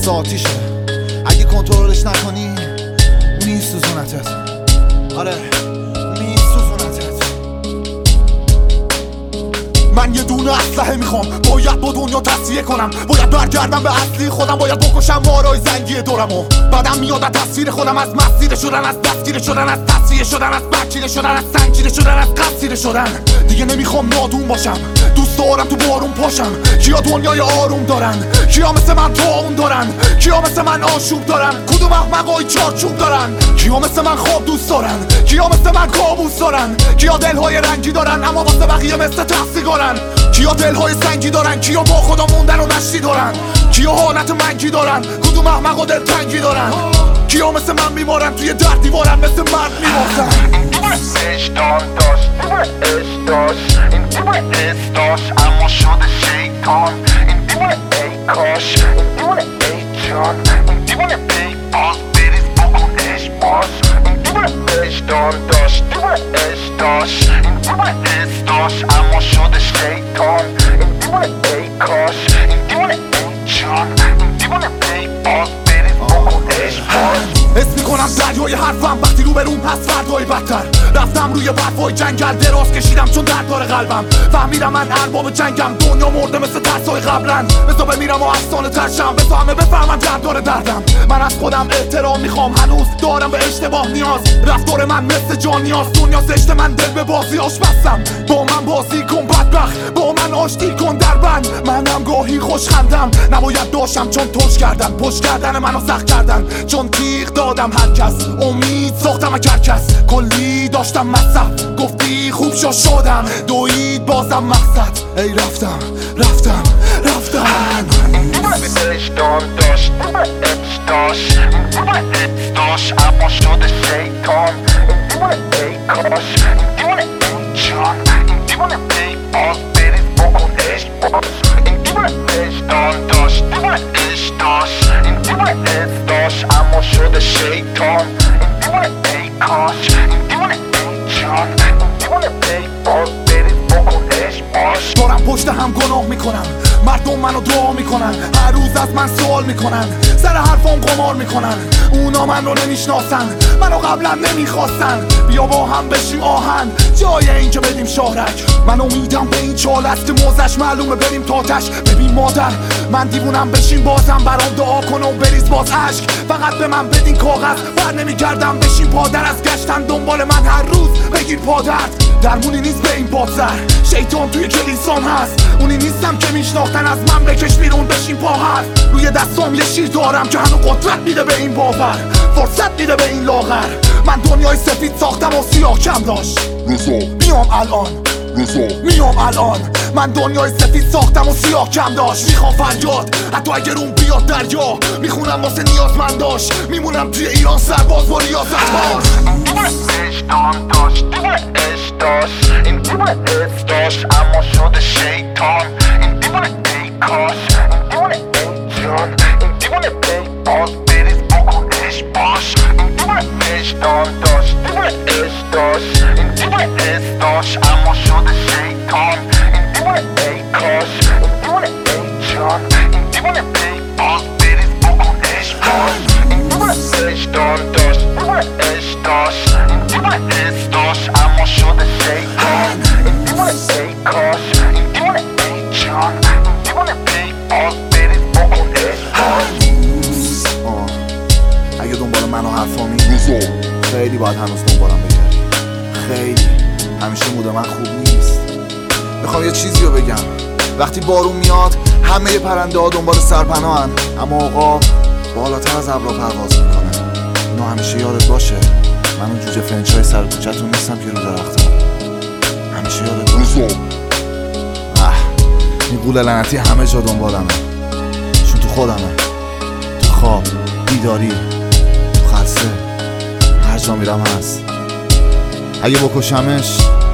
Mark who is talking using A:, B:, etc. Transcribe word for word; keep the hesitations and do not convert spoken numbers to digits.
A: مثل آتیشه، اگه کنترلش نکنی میسوزونتت. آره میسوزونتت. من یه دونه اسلحه میخوام، باید با دنیا تصفیه کنم، باید برگردم به اصلی خودم، باید بکشم مارای زنگی دورمو. بعدم میاد از تصویر خودم، از مسیر شدن، از دستگیر شدن، از تصفیه شدن، از برچیده شدن، از سنگیده شدن، از قصیره شدن. دیگه نمیخوام نادون باشم، دوست دارم تو بارون پاشم. کیا دنیای آروم دارن؟ کیا مثل من طاعون دارن؟ کیا مثل من آشوب دارن؟ کدوم احمقای چارچوب دارن؟ کیا مثل من خواب دوست دارن؟ کیا مثل من کابوس دارن؟ کیا دلهای رنگی دارن اما واسه بقیه مثل تفسیگارن؟ کیا دلهای سنگی دارن؟ کیا با خدا موندن و نشتی دارن؟ کیا حالت منگی دارن؟ کدوم احمقا دلتنگی دارن؟ کیا مثل من میمارن توی در دیوارن مثل مرد میمارن؟
B: اشتان داشت این داشت این دیوونه استاش اما شده شیطان. این دیوونه ای کاش، این دیوونه ای جان، این دیوونه ای باز بریز بکن اش باش. این دیوونه اشتان داشت دیوونه اشتاش این دیوونه استاش اما شده شیطان. این دیوونه ای کاش، این دیوونه ای جان، این دیوونه ای باز بریز بکن اش باش.
A: حس میکنم دریای حرفم وقتی رو بروم هست فردای بدتر. رفتم روی برفای جنگل دراز کشیدم چون درد داره قلبم. فهمیدم من ارباب جنگم، دنیا مرده مثل ترسای قبلن. بزا بمیرم و افسانه ترشم، بزا همه بفهمن درد داره دردم. من از خودم احترام میخوام، هنوز دارم به اشتباه نیاز. رفتار من مثل جان نیاز، دنیا زشت من دل به بازی آش بستم. با من بازی کن بدبخت، با من آشتی کن در بند. منم گاهی خوش خندم، نباید داشتم چون توش کردن. پشت کردن منو سخت کردن چون تیغ دادم هر کس. امید ساختم از هر کس، کلی داشتم مصرف. گفتی خوب شو شدم، دوید بازم مقصد. ای رفتم رفتم رفتم.
B: این دیوونه اشتان داشت اچ داشت این دیوونه اچ داشت اما شده شیطان. این دیوونه ای کاش، این دیوونه ای جان، این دیوونه ای باز بریز بکن اش باش. این دیوونه اشتان داشت دیوونه اش داشت این دیوونه اچ داشت اما شده شیطان. این دیوونه ای کاش، این دیوونه ای جان، این دیوونه ای باز بریز بکن اش باش.
A: دارم پشت هم گناه میکنم، مردم منو دعا میکنن، هر روز از من سوال میکنن، سر حرفام قمار میکنن. اونا من رو نمیشناسن، منو قبلا نمیخواستن. بیا با هم بشیم آهن جای این که بدیم شهرک. من امیدم به این چال است که موزش معلومه بریم تاتش. ببین مادر من دیوونم، بشین بازم برام دعا کن و بریز باز عشق. فقط به من بدین کاغذ، بر نمیگردم بشین پادر. از گشتن دنبال من هر روز بگیر پادرد. درمونی نیست به این پادزر، شیطان توی کلیسام هست. اونی نیستم که میشناختن، از من بکش بیرون بشین پا حرف. روی دستام یه شیر دارم که هنو قدرت میده به این باور، فرصت میده به این لاغر. من دنیای سفید ساختم و سیاه کم داشت. میام الان میام الان من دنیای سفید ساختم و سیاه کم داشت. میخوام فریاد حتی اگر اون بیاد دریا، میخونم واسه نیازمند داشت. میمونم توی ایران سرباز با ریاضت باش.
B: اشتان داشت دیوونه اش داشت این دیوونه اش داشت اما شده شیطان. این دیوونه ای کاش، این دیوونه ای جان، این دیوونه ای باز بریز بکن اش باش. این دیوونه اشتان داشت دیوونه اش داشت این دیوونه اش داشت اما شده شیطان. این دیوونه ای کاش، این دیوونه ای جان، این دیوونه ای باز بریز بکن اش باش. این دیوونه اشتان داشت دیوونه اش داشت این دیوونه اش داشت اما شده شیطان. این دیوونه ای کاش، این دیوونه ای جان، این دیوونه ای باز بریز بکن اش باش.
A: اگه دنبال من و حرفامی خیلی باید هنوز دنبالم بگردی. خیلی همیشه موده من خوب نیست. میخوام یه چیزی رو بگم، وقتی بارون میاد همه پرنده ها دنبال سرپناهن، اما آقا بالاتر از ابرا پرواز میکنه. اینو همیشه یادت باشه. من اون جوجه فرنچای سر کوچه‌تون نیستم که رو درختم. همیشه یادت باشه. اه این قول لعنتی همه جا دنبالمه، چون تو خودمه، تو خواب، بیداری، تو خلسه، هر جا میرم هست. اگه بکشمش